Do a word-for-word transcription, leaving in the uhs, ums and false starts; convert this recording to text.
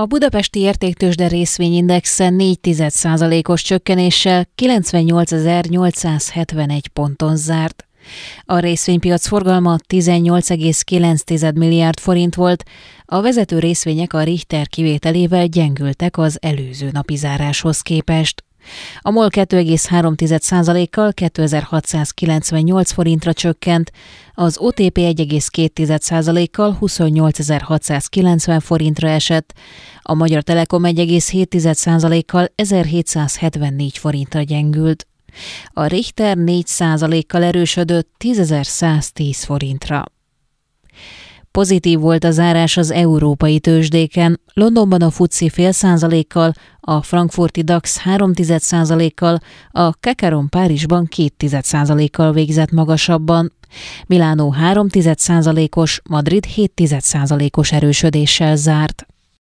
A budapesti értéktőzsde részvényindexe négy tized százalékos csökkenéssel kilencvennyolcezer-nyolcszázhetvenegy ponton zárt. A részvénypiac forgalma tizennyolc egész kilenc milliárd forint volt, a vezető részvények a Richter kivételével gyengültek az előző napi záráshoz képest. A MOL kettő egész három százalékkal kétezer-hatszázkilencvennyolc forintra csökkent, az o té pé egy egész két százalékkal huszonnyolcezer-hatszázkilencven forintra esett, a Magyar Telekom egy egész hét százalékkal ezerhétszázhetvennégy forintra gyengült. A Richter négy százalékkal erősödött tízezer-száztíz forintra. Pozitív volt a zárás az európai tőzsdéken, Londonban a FTSE fél százalékkal, a frankfurti DAX három tized százalékkal, a Kakaron Párizsban két tized százalékkal végzett magasabban, Milánó három tized százalékos, Madrid hét tized százalékos erősödéssel zárt.